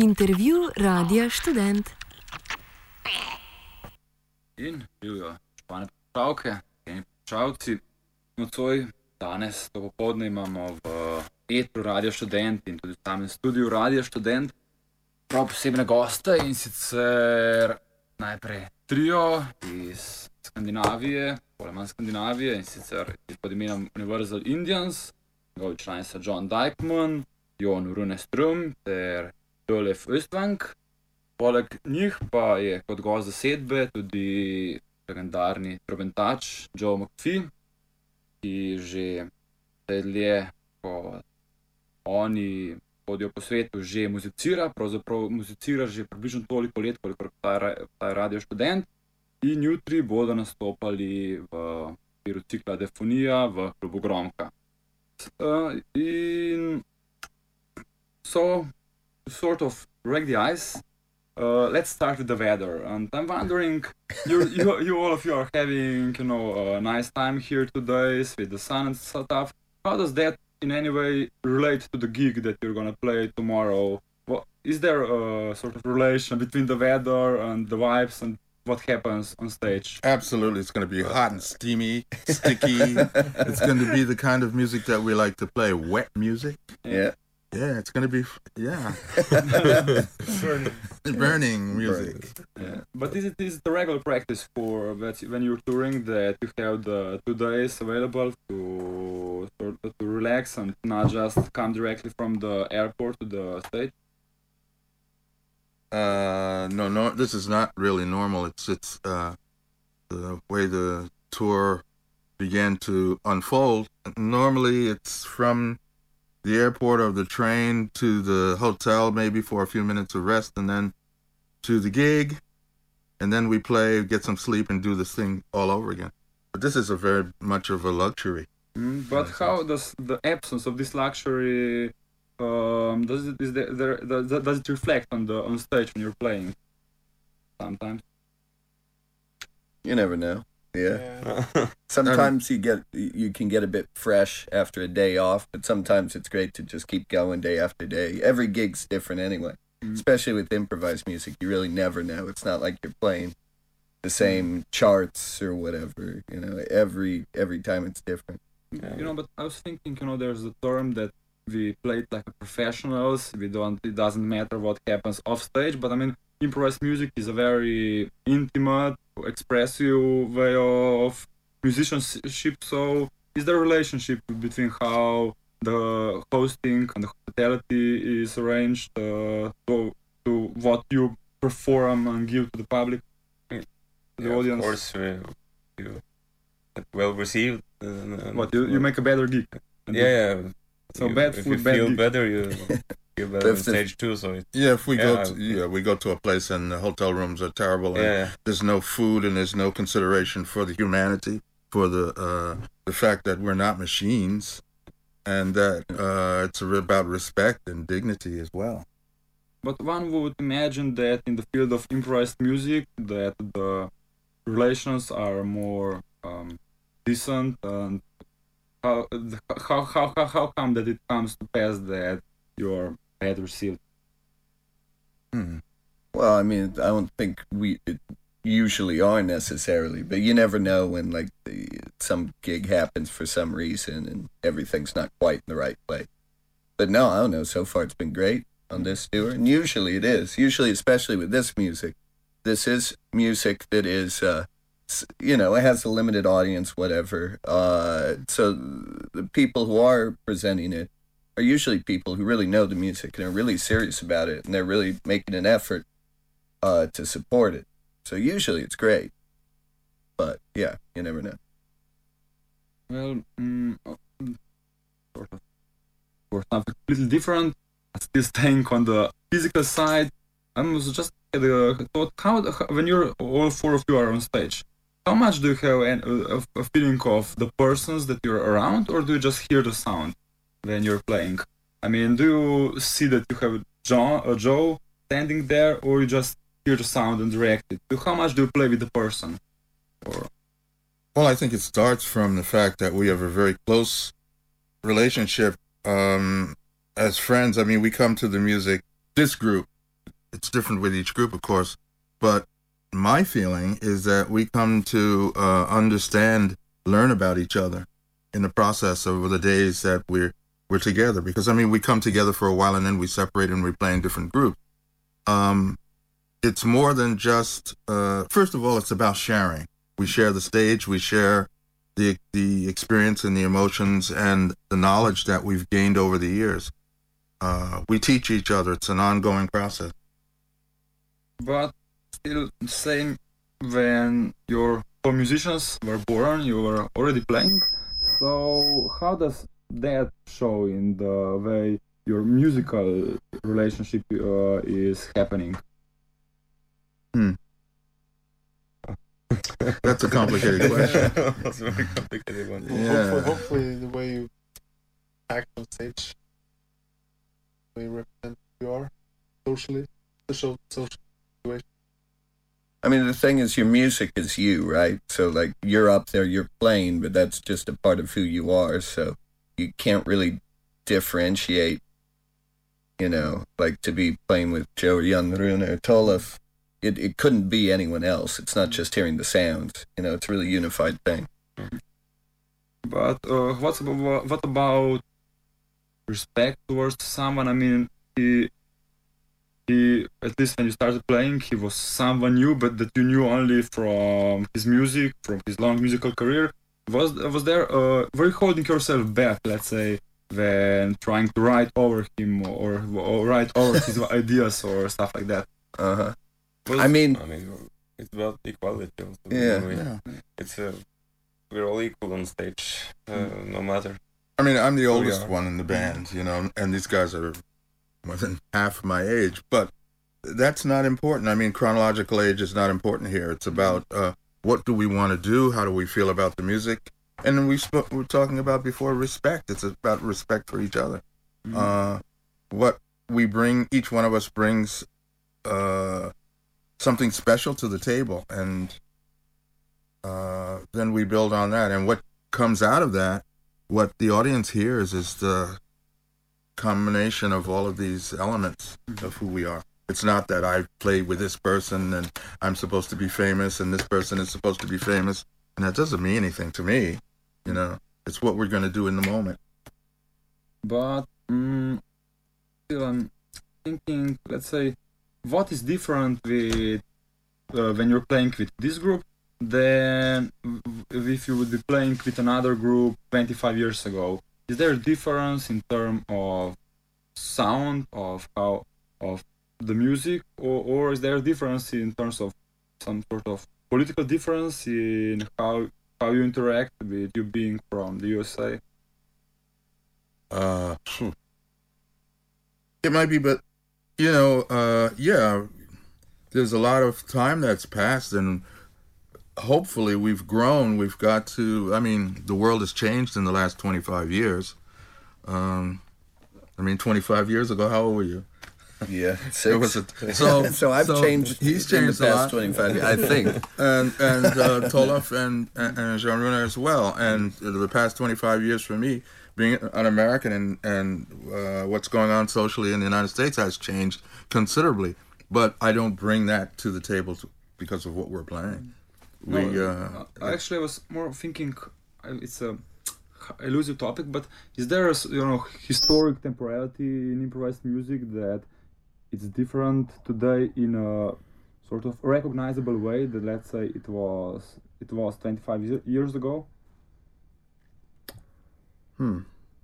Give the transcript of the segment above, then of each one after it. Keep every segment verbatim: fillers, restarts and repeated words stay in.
Intervju Radia Študent. In živijo špane poslušalke in poslušalci. Nocoj danes to popoldne imamo v etru Radia Študent in tudi v samem studiu Radia Študent prav posebne goste, in sicer najprej trio iz Skandinavije, bolj manj Skandinavije, in sicer pod imenom Universal Indians. Njegovi člani so John Dykman, Jon Runeström ter Olaf Östvang. Poleg njih pa je kot gost zasedbe tudi legendarni trobentač Joe McPhee, ki že dlje, ko oni hodijo po svetu, že muzicira, pravzaprav muzicira že približno toliko let, koliko je Radio Študent, in jutri bodo nastopali v okviru cikla Defonija v klubu Gromka. Uh, in so, to sort of break the ice, uh, let's start with the weather. And I'm wondering, you, you, you all of you are having, you know, a nice time here today with the sun and stuff. How does that in any way relate to the gig that you're gonna play tomorrow? What, is there a sort of relation between the weather and the vibes and what happens on stage? Absolutely. It's going to be hot and steamy, sticky. It's going to be the kind of music that we like to play, wet music. Yeah. Yeah, it's going to be, yeah. Burning. Burning music. Yeah. But is it is the regular practice for that when you're touring that you have the two days available to sort of to relax and not just come directly from the airport to the stage? Uh, no, no, this is not really normal. It's it's uh, the way the tour began to unfold. Normally, it's from the airport or the train to the hotel, maybe for a few minutes of rest, and then to the gig, and then we play, get some sleep, and do this thing all over again. But this is a very much of a luxury. Mm, but how does the absence of this luxury Um, does it is there, there does, does it reflect on the on stage when you're playing? Sometimes. You never know. Yeah. yeah. Sometimes you get you can get a bit fresh after a day off, but sometimes it's great to just keep going day after day. Every gig's different anyway. Mm. Especially with improvised music, you really never know. It's not like you're playing the same charts or whatever. You know, every every time it's different. Yeah. You know, but I was thinking, you know, there's a term that we played like professionals. We don't. It doesn't matter what happens off stage. But I mean, improvised music is a very intimate, expressive way of musicianship. So, is there a relationship between how the hosting and the hospitality is arranged uh, to to what you perform and give to the public, to the yeah, audience? Of course, we, you get well received. Uh, what you, you make a better gig. Yeah. yeah. So you, bad if food, you bad feel gig. better, you feel better on stage too. So it, yeah, if we yeah, go to yeah we go to a place and the hotel rooms are terrible and yeah. there's no food and there's no consideration for the humanity, for the uh, the fact that we're not machines, and that uh, it's about respect and dignity as well. But one would imagine that in the field of improvised music, that the relations are more um, decent and. How, how how how how come that it comes to pass that you're bad received? Hmm. Well, I mean, I don't think we usually are necessarily, but you never know when like the, some gig happens for some reason and everything's not quite in the right place. But no, I don't know. So far, it's been great on this tour, and usually it is. Usually, especially with this music, this is music that is. Uh, You know, it has a limited audience, whatever. Uh, so the people who are presenting it are usually people who really know the music and are really serious about it, and they're really making an effort uh, to support it. So usually it's great. But yeah, you never know. Well, um, sort of for something completely different, still staying on the physical side. I was just had a thought: how when you're all four of you are on stage. How much do you have an, a, a feeling of the persons that you're around, or do you just hear the sound when you're playing? I mean, do you see that you have John, uh, Joe standing there, or you just hear the sound and react it? How much do you play with the person? Or... Well, I think it starts from the fact that we have a very close relationship um, as friends. I mean, we come to the music, this group, it's different with each group, of course. But my feeling is that we come to uh, understand, learn about each other in the process over the days that we're we're together. Because I mean, we come together for a while and then we separate and we play in different groups. Um, it's more than just. Uh, first of all, it's about sharing. We share the stage. We share the the experience and the emotions and the knowledge that we've gained over the years. Uh, we teach each other. It's an ongoing process. But still same when your four musicians were born, you were already playing. So how does that show in the way your musical relationship uh, is happening? Hmm. That's a complicated question. That's a very complicated one. Yeah. Hopefully, hopefully the way you act on stage, the way you represent who you are socially, social, social situation. I mean, the thing is, your music is you, right? So, like, you're up there, you're playing, but that's just a part of who you are. So, you can't really differentiate, you know, like to be playing with Joe or Jan Rune or Tolov. It, it couldn't be anyone else. It's not just hearing the sounds. You know, it's a really unified thing. But uh, what's about, what about respect towards someone? I mean, he, he, at least when you started playing, he was someone new, but that you knew only from his music, from his long musical career. Was was there? Uh, were you holding yourself back, let's say, when trying to write over him or, or write over his ideas or stuff like that? Uh huh. Well, I mean, I mean, it's about equality. Also. Yeah. We- Yeah. It's a, we're all equal on stage, uh, no matter. I mean, I'm the we oldest are. one in the band, you know, and these guys are more than half my age, but that's not important. I mean, chronological age is not important here. It's about uh, what do we want to do? How do we feel about the music? And then we sp- we were talking about before respect. It's about respect for each other. Mm-hmm. Uh, what we bring, each one of us brings uh, something special to the table, and uh, then we build on that. And what comes out of that, what the audience hears, is the combination of all of these elements of who we are. It's not that I played with this person and I'm supposed to be famous and this person is supposed to be famous, and that doesn't mean anything to me. You know, it's what we're going to do in the moment. But um, still, I'm thinking, let's say, what is different with uh, when you're playing with this group than if you would be playing with another group twenty-five years ago? Is there a difference in terms of sound, of how, of the music, or, or is there a difference in terms of some sort of political difference in how how you interact with you being from the U S A? Uh, phew. It might be, but you know, uh, yeah, there's a lot of time that's passed, and hopefully we've grown. We've got to. I mean, the world has changed in the last twenty-five years. Um, I mean, twenty-five years ago, how old were you? Yeah, It six. was a, so. So I've so changed. He's in changed the a past lot. twenty-five years, I think. and and uh, Tolov and and, and Jean Rune as well. And the past twenty-five years for me, being an American and and uh, what's going on socially in the United States has changed considerably. But I don't bring that to the table to, because of what we're playing. We No, uh, I actually was more thinking uh, it's a elusive topic, but is there a s- you know historic temporality in improvised music that it's different today in a sort of recognizable way that, let's say, it was it was twenty-five ye- years ago? hmm.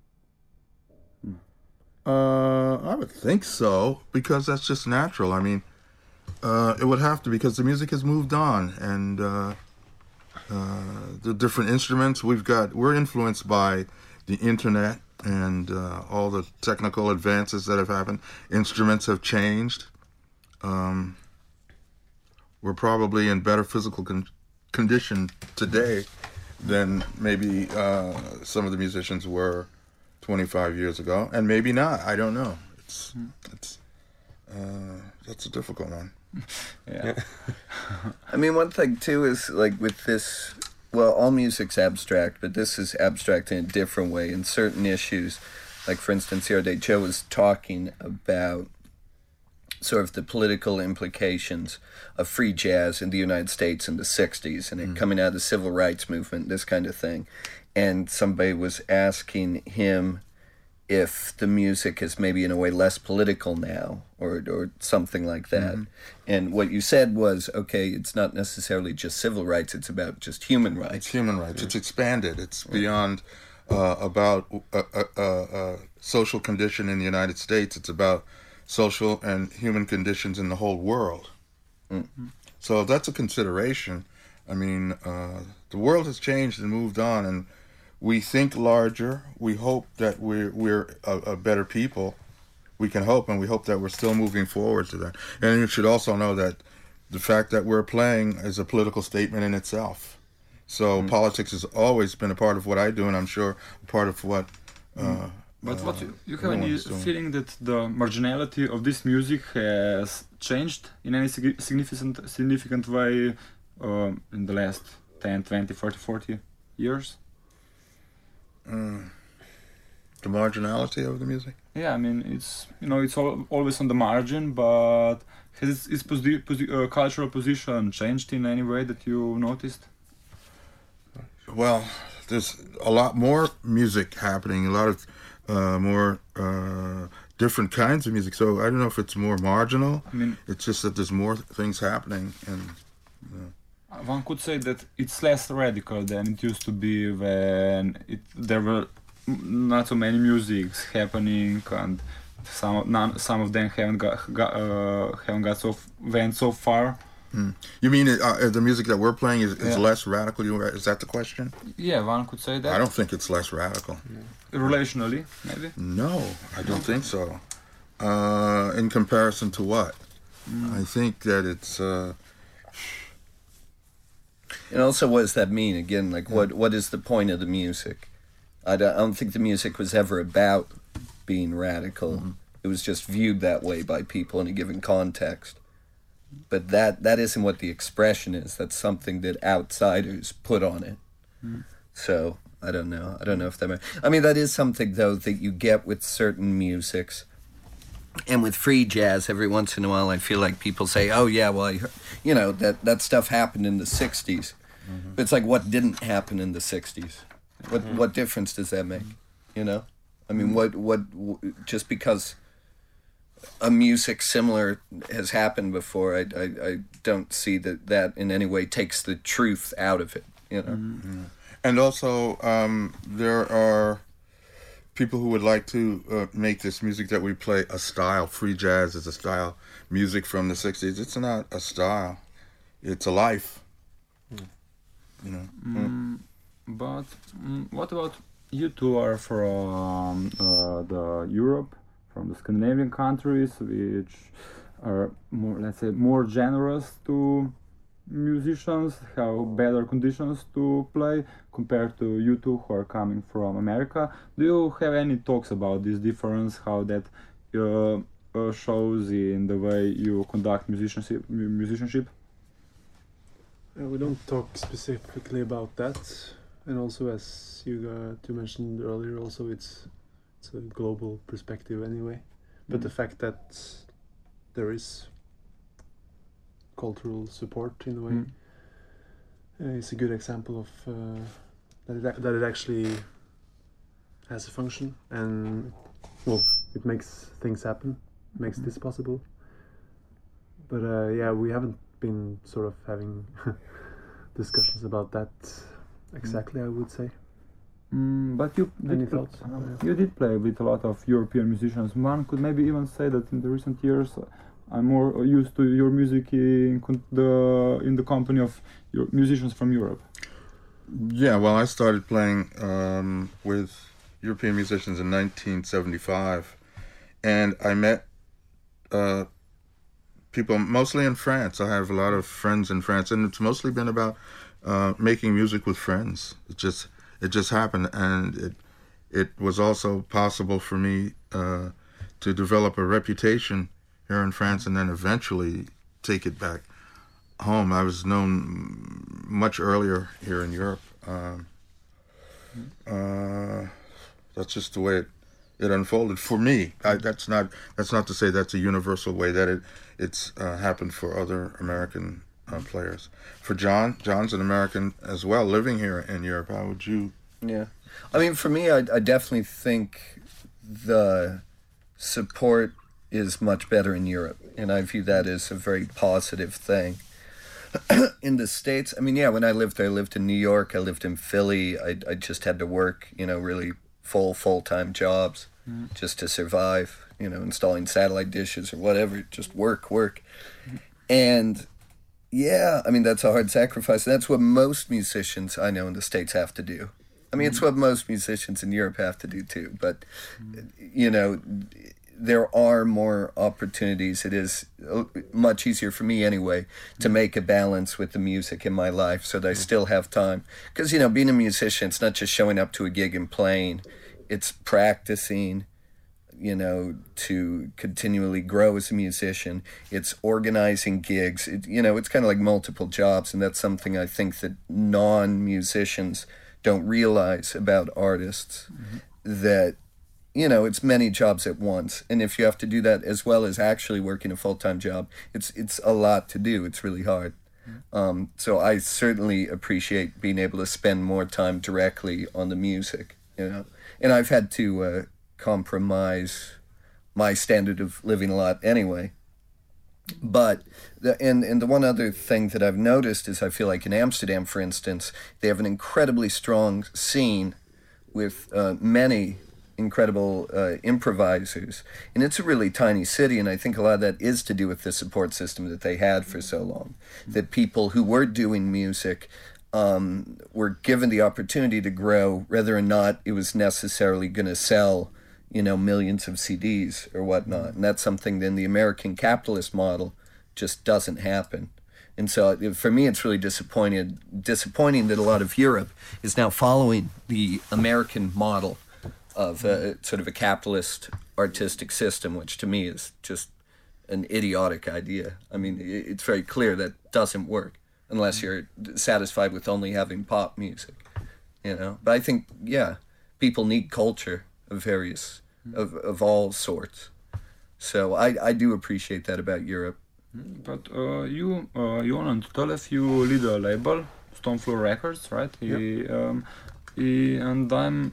Uh, I would think so, because that's just natural. I mean, uh, it would have to, because the music has moved on, and uh, uh, the different instruments we've got, we're influenced by the internet and uh, all the technical advances that have happened. Instruments have changed. Um, we're probably in better physical con- condition today than maybe uh, some of the musicians were twenty-five years ago, and maybe not. I don't know. It's it's uh, that's a difficult one. Yeah. I mean, one thing too is like with this. Well, all music's abstract, but this is abstract in a different way. In certain issues, like for instance, the other day Joe was talking about sort of the political implications of free jazz in the United States in the sixties and it coming out of the civil rights movement, this kind of thing. And somebody was asking him if the music is maybe in a way less political now or or something like that. Mm-hmm. And what you said was, okay, it's not necessarily just civil rights, it's about just human rights. It's human rights. It's expanded. It's beyond uh, about a, a, a, a social condition in the United States. It's about social and human conditions in the whole world. Mm-hmm. So that's a consideration. I mean, uh, the world has changed and moved on, and we think larger. We hope that we're we're a, a better people. We can hope, and we hope that we're still moving forward to that. And you should also know that the fact that we're playing is a political statement in itself. So mm-hmm. politics has always been a part of what I do, and I'm sure a part of what. Uh, but uh, what you, you have any feeling that the marginality of this music has changed in any sig- significant significant way um, in the last ten, twenty, thirty, forty years? Mm. The marginality of the music? Yeah, I mean, it's, you know, it's all, always on the margin, but has its, its posi- posi- uh, cultural position changed in any way that you noticed? Well, there's a lot more music happening, a lot of uh, more uh, different kinds of music. So I don't know if it's more marginal. I mean, it's just that there's more things happening, and you know. One could say that it's less radical than it used to be when it, there were not so many musics happening, and some none, some of them haven't got, got uh, haven't got so went so far. Mm. You mean uh, the music that we're playing is, is yeah. less radical? Is that the question? Yeah, one could say that. I don't think it's less radical. No. Relationally, maybe? No, I don't think so. Uh, in comparison to what? Mm. I think that it's... Uh, And also, what does that mean? Again, like, what what is the point of the music? I don't, I don't think the music was ever about being radical. Mm-hmm. It was just viewed that way by people in a given context. But that, that isn't what the expression is. That's something that outsiders put on it. Mm. So, I don't know. I don't know if that... May, I mean, that is something, though, that you get with certain musics. And with free jazz, every once in a while, I feel like people say, oh, yeah, well, I heard, you know, that, that stuff happened in the sixties. Mm-hmm. But it's like, what didn't happen in the sixties? What mm-hmm. what difference does that make? You know? I mean, what, what, just because a music similar has happened before, I, I, I don't see that that in any way takes the truth out of it, you know? Mm-hmm. And also, um, there are people who would like to uh, make this music that we play a style. Free jazz is a style. Music from the sixties, it's not a style. It's a life. Mm. You know. Mm, but mm, what about you two are from uh, the Europe, from the Scandinavian countries, which are more, let's say, more generous to musicians, have better conditions to play compared to you two who are coming from America. Do you have any talks about this difference, how that uh, uh, shows in the way you conduct musicianship? musicianship? Uh, we don't talk specifically about that, and also as you uh, two mentioned earlier, also it's it's a global perspective anyway. But mm. the fact that there is cultural support in a way mm. uh, is a good example of uh, that it that it actually has a function, and well, it makes things happen, makes mm. this possible. But uh, yeah, we haven't been sort of having discussions about that exactly, mm. I would say. Mm, but you Any did, thoughts? uh, you did play with a lot of European musicians. One could maybe even say that in the recent years uh, I'm more used to your music in con- the in the company of your musicians from Europe. Yeah, well, I started playing um, with European musicians in nineteen seventy-five, and I met uh, people mostly in France. I have a lot of friends in France, and it's mostly been about uh, making music with friends. It just it just happened, and it it was also possible for me uh, to develop a reputation here in France, and then eventually take it back home. I was known much earlier here in Europe. Um, uh, that's just the way it it unfolded for me. I, that's not that's not to say that's a universal way that it it's uh, happened for other American uh, players. For John, John's an American as well, living here in Europe. How would you? Yeah, I mean, for me, I, I definitely think the support is much better in Europe, and I view that as a very positive thing. In the States, I mean, yeah, when I lived there, I lived in New York, I lived in Philly, I, I just had to work, you know, really full, full-time jobs mm. just to survive, you know, installing satellite dishes or whatever, just work, work. Mm. And, yeah, I mean, that's a hard sacrifice. That's what most musicians I know in the States have to do. I mean, mm. it's what most musicians in Europe have to do, too. But, mm. you know, there are more opportunities. It is much easier for me anyway to make a balance with the music in my life so that I still have time. Because, you know, being a musician, it's not just showing up to a gig and playing. It's practicing, you know, to continually grow as a musician. It's organizing gigs. It, you know, it's kind of like multiple jobs, and that's something I think that non-musicians don't realize about artists, mm-hmm. that you know, it's many jobs at once. And if you have to do that as well as actually working a full-time job, it's it's a lot to do. It's really hard. Mm-hmm. Um, so I certainly appreciate being able to spend more time directly on the music, you know. And I've had to uh, compromise my standard of living a lot anyway. But, the, and, and the one other thing that I've noticed is I feel like in Amsterdam, for instance, they have an incredibly strong scene with uh, many incredible uh, improvisers, and it's a really tiny city, and I think a lot of that is to do with the support system that they had for so long, that people who were doing music um, were given the opportunity to grow, whether or not it was necessarily going to sell, you know, millions of C Ds or whatnot, and that's something that in the American capitalist model just doesn't happen. And so for me, it's really disappointed, disappointing that a lot of Europe is now following the American model of a, sort of a capitalist artistic system, which to me is just an idiotic idea. I mean, it's very clear that doesn't work unless you're satisfied with only having pop music, you know. But I think, yeah, people need culture of various, of, of all sorts. So I, I do appreciate that about Europe. But uh, you, uh, you want to tell us you lead a label, Stonefloor Records, right? Yep. He, um, he, and I'm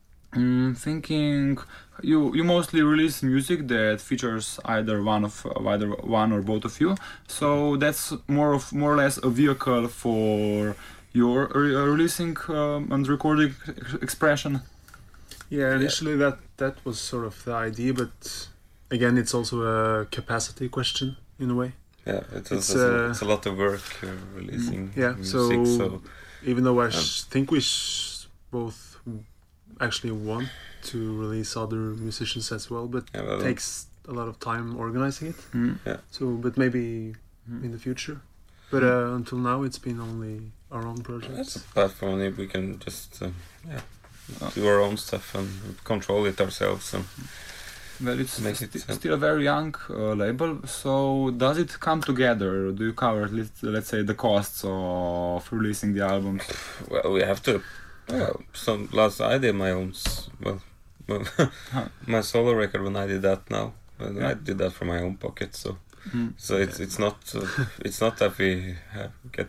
Mm, thinking you you mostly release music that features either one of uh, either one or both of you, so that's more of more or less a vehicle for your re- uh, releasing um, and recording expression. Yeah, initially that that was sort of the idea, but again, it's also a capacity question in a way. Yeah, it's, It's, it's, a, uh, it's a lot of work uh, releasing Yeah, music. so, So, even though I um, sh- think we sh- both actually want to release other musicians as well, but yeah, well, it takes a lot of time organizing it. Mm. Yeah. So, but maybe Mm. in the future. But uh, until now, it's been only our own It's projects. a platform that we can just uh, yeah do our own stuff and control it ourselves. And Well, it's Make st- it, uh, still a very young uh, label. So does it come together? Do you cover let's, let's say the costs of releasing the albums? well, we have to. Well, some last I did my own. s- Well, well my solo record when I did that now. And Yeah. I did that from my own pocket. So Mm. so it's it's not uh, it's not that we have get.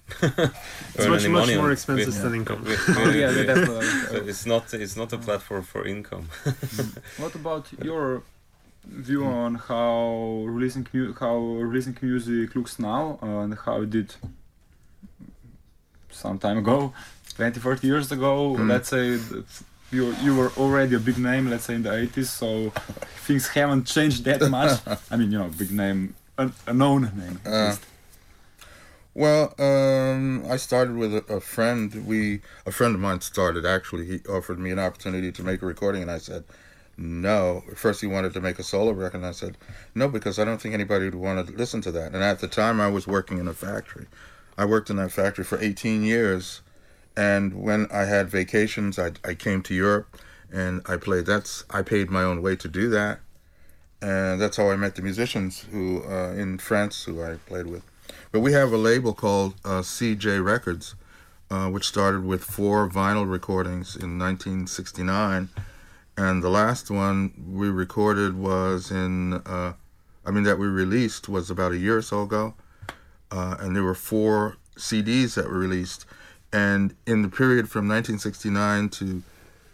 It's earn much, any much money on more it. expensive We- than income. we- Oh, we- yeah, we- that's so uh, it's not it's not a platform for income. What about your view on how releasing mu- how releasing music looks now and how it did some time ago, twenty, thirty years ago? Mm. Let's say that you you were already a big name, let's say in the eighties, so things haven't changed that much. I mean, you know, big name, a, a known name. at Uh, least. Well, um, I started with a, a friend. We a friend of mine started actually. He offered me an opportunity to make a recording, and I said no. First, he wanted to make a solo record, and I said no because I don't think anybody would want to listen to that. And at the time, I was working in a factory. I worked in that factory for eighteen years, and when I had vacations, I I came to Europe, and I played. That's I paid my own way to do that, and that's how I met the musicians who uh, in France who I played with. But we have a label called uh, C J Records, uh, which started with four vinyl recordings in nineteen sixty-nine, And the last one we recorded was in, uh, I mean, that we released was about a year or so ago. Uh, and there were four C Ds that were released. And in the period from nineteen sixty-nine to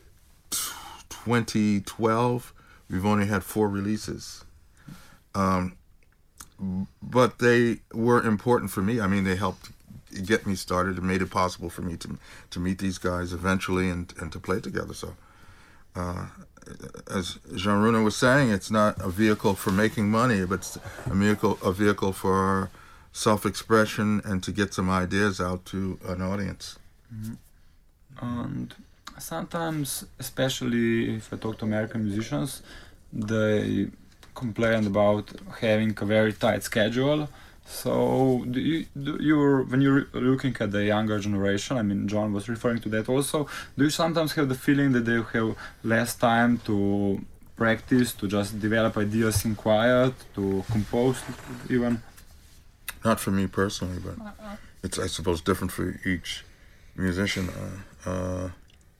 twenty twelve, we've only had four releases. Um, but they were important for me. I mean, they helped get me started and made it possible for me to to meet these guys eventually and, and to play together. So, uh, as Jean Runa was saying, it's not a vehicle for making money, but it's a vehicle, a vehicle for self-expression and to get some ideas out to an audience. Mm-hmm. And sometimes, especially if I talk to American musicians, they complain about having a very tight schedule. So, do you, do you're, when you're looking at the younger generation, I mean, John was referring to that also, do you sometimes have the feeling that they have less time to practice, to just develop ideas in quiet, to compose even? Not for me personally, but it's, I suppose, different for each musician. Uh, uh,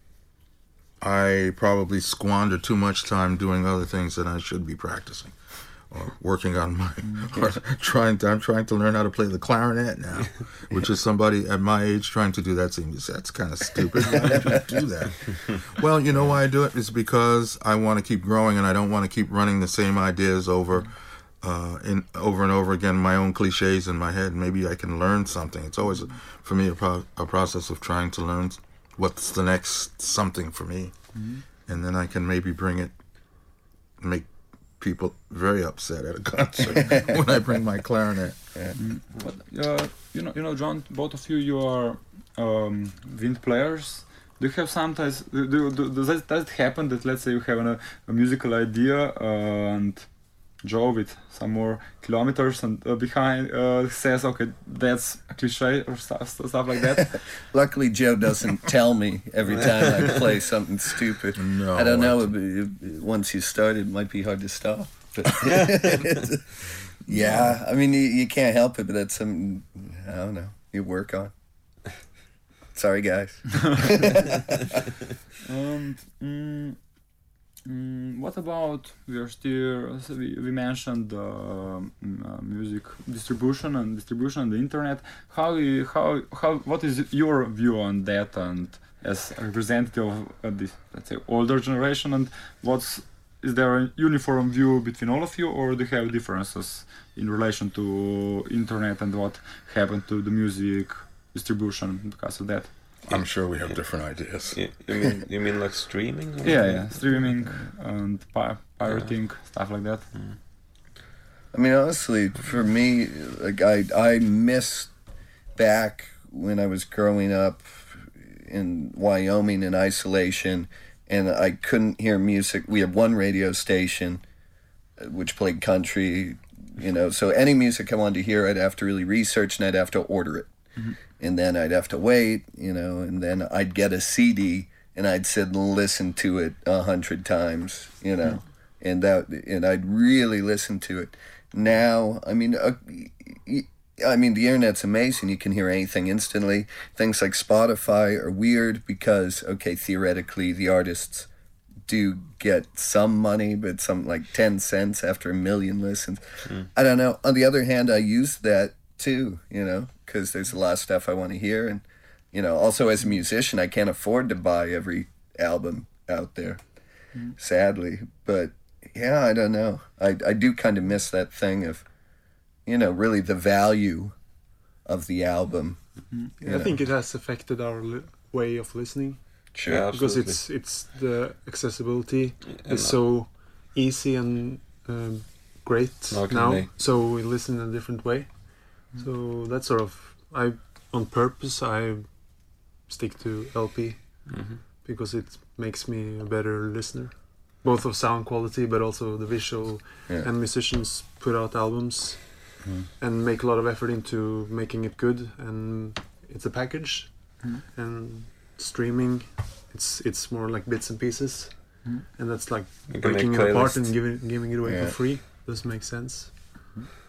I probably squander too much time doing other things than I should be practicing, or working on my, or trying to, I'm trying to learn how to play the clarinet now, which is somebody at my age trying to do that seems, that's kind of stupid. Why would you do that? Well, you know why I do it? It's because I want to keep growing and I don't want to keep running the same ideas over uh, in over and over again, my own cliches in my head. Maybe I can learn something. It's always, for me, a, pro- a process of trying to learn what's the next something for me. Mm-hmm. And then I can maybe bring it, make people very upset at a concert when I bring my clarinet. Yeah. Mm. But, uh, you know, you know, John, both of you, you are um, wind players. Do you have sometimes, do, do, do, does, it, does it happen that, let's say, you have a, a musical idea uh, and Joe with some more kilometers and uh, behind uh, says, okay, that's a cliche or stuff, stuff like that? Luckily, Joe doesn't tell me every time I play something stupid. No, I don't know. It, it, once you start, it might be hard to stop. But yeah, I mean, you, you can't help it, but that's something, I don't know, you work on. Sorry, guys. um, mm, Mm, what about, we are still, so we, we mentioned uh, uh, music distribution and distribution on the internet. How, you, how, how, what is your view on that, and as a representative of uh, this, let's say, older generation, and what's, is there a uniform view between all of you, or do you have differences in relation to internet and what happened to the music distribution because of that? I'm sure we have different ideas. You, you mean you mean like streaming? Or yeah, yeah, streaming and pi- pirating, yeah. Stuff like that. Mm. I mean, honestly, for me, like I I miss back when I was growing up in Wyoming in isolation, and I couldn't hear music. We had one radio station, which played country, you know. So any music I wanted to hear, I'd have to really research, and I'd have to order it. Mm-hmm. And then I'd have to wait, you know, and then I'd get a C D and I'd sit and listen to it a hundred times, you know, mm-hmm. and that, and I'd really listen to it. Now, I mean, uh, I mean, the internet's amazing. You can hear anything instantly. Things like Spotify are weird because, okay, theoretically, the artists do get some money, but some like ten cents after a million listens. Mm. I don't know. On the other hand, I use that too, you know, because there's a lot of stuff I want to hear. And, you know, also as a musician, I can't afford to buy every album out there, mm. sadly. But, yeah, I don't know. I, I do kind of miss that thing of, you know, really the value of the album. Mm-hmm. I know. think it has affected our li- way of listening. Sure. Yeah, because it's it's the accessibility yeah, is so easy and um, great now. Day. So we listen in a different way. So that's sort of, I on purpose I stick to L P mm-hmm. because it makes me a better listener, both of sound quality but also the visual. Yeah. And musicians put out albums mm. and make a lot of effort into making it good, and it's a package. Mm. And streaming, it's it's more like bits and pieces, mm. and that's like breaking it apart and giving giving it away yeah. for free. Doesn't make sense.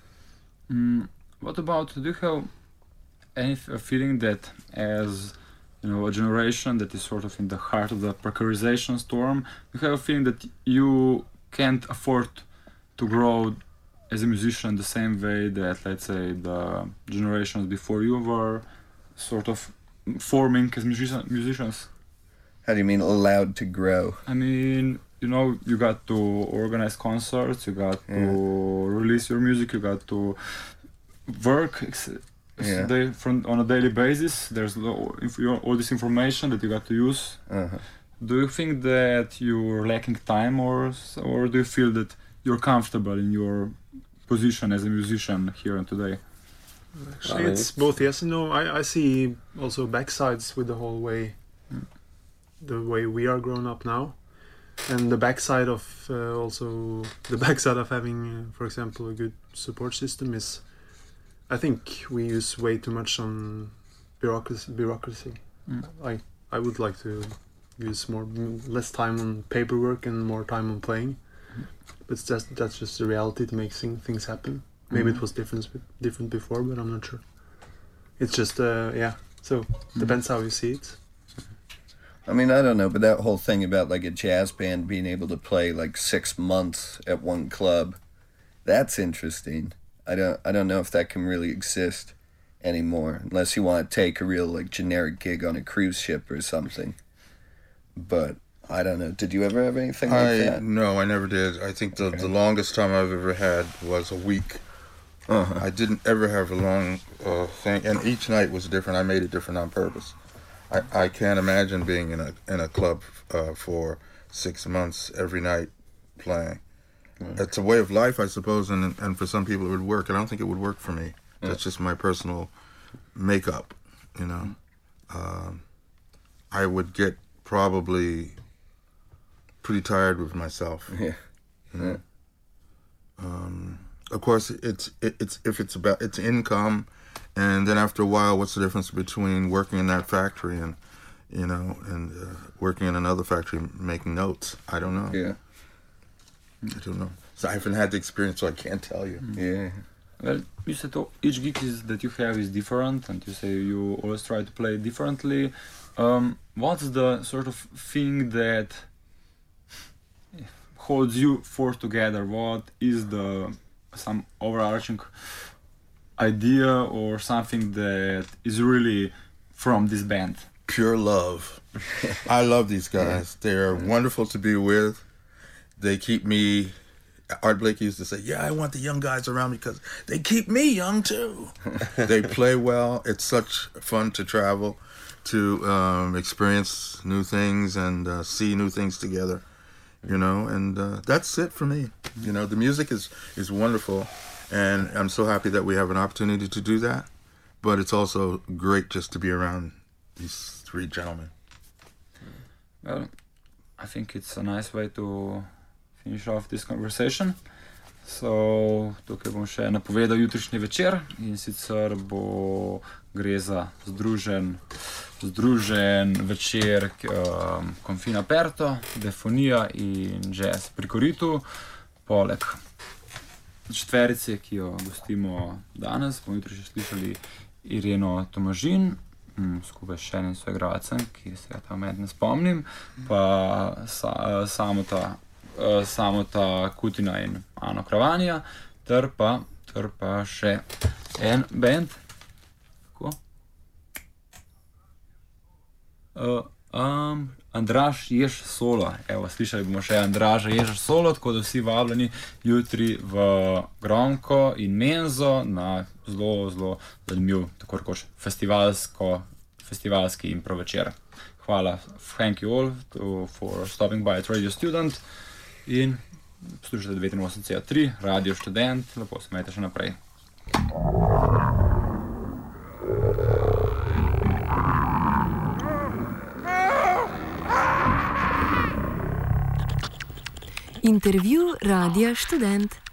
Mm. What about, do you have any f- feeling that as you know, a generation that is sort of in the heart of the precarization storm. You have a feeling that you can't afford to grow as a musician the same way that, let's say, the generations before you were sort of forming as musician, musicians. How do you mean allowed to grow? I mean, you know, you got to organize concerts, you got Yeah. to release your music, you got to work ex- Yeah. day, from, on a daily basis. There's lo- if you- all this information that you got to use. Uh-huh. Do you think that you're lacking time, or s- or do you feel that you're comfortable in your position as a musician here and today? Actually, I mean, it's it's- both yes and no. I, I see also backsides with the whole way, the way we are grown up now, and the backside of uh, also the backside of having, uh, for example, a good support system is, I think we use way too much on bureaucracy. Bureaucracy. Mm. I I would like to use more less time on paperwork and more time on playing, but it's just that's just the reality to make thing, things happen. Maybe it was different different before, but I'm not sure. It's just uh, yeah. So depends how you see it. I mean, I don't know, but that whole thing about like a jazz band being able to play like six months at one club, that's interesting. I don't I don't know if that can really exist anymore, unless you want to take a real like generic gig on a cruise ship or something. But I don't know. Did you ever have anything like I that? no, I never did. I think the, Okay. the longest time I've ever had was a week. Uh-huh. I didn't ever have a long uh, thing, and each night was different. I made it different on purpose. I, I can't imagine being in a in a club uh, for six months every night playing. It's a way of life, I suppose, and and for some people it would work. And I don't think it would work for me. That's just my personal makeup, you know. Um, I would get probably pretty tired with myself. Yeah. You know? Um, of course, it's it, it's if it's about it's income, and then after a while, what's the difference between working in that factory and you know and uh, working in another factory making notes? I don't know. Yeah. I don't know. So I haven't had the experience, so I can't tell you. Yeah. Well, you said oh, each gig is, that you have is different, and you say you always try to play differently. Um, what's the sort of thing that holds you four together? What is the some overarching idea or something that is really from this band? Pure love. I love these guys. They are wonderful to be with. They keep me. Art Blakey used to say, "Yeah, I want the young guys around me because they keep me young too." They play well. It's such fun to travel, to um, experience new things and uh, see new things together. You know, and uh, that's it for me. You know, the music is is wonderful, and I'm so happy that we have an opportunity to do that. But it's also great just to be around these three gentlemen. Well, I think it's a nice way to finish off this conversation. So, tukaj bom še napovedal jutrišnji večer, in sicer bo gre za združen, združen večer um, Confine Aperto, Defonija in Jazz pri Koritu. Poleg četverice, ki jo gostimo danes, bomo jutri še slišali Ireno Tomažin, um, skupaj s še enim soigralcem, ki se ga ta moment ne spomnim, pa sa, samota Uh, Samota Kutina in Ano Kravanja, ter pa, ter pa še en band. Tako. Uh, um, Andraž Jež Solo. Evo, slišali bomo še Andraža Ježa Solo, tako da vsi vabljeni jutri v Gronko in Menzo na zelo, zelo zanimiv, tako rekoč, festivalsko, festivalski impro večer. Hvala, thank you all to, for stopping by at Radio Student. In poslušajte devetinosemdeset celih tri, Radio Študent, lepo se imejte še naprej. Intervju Radia Študent.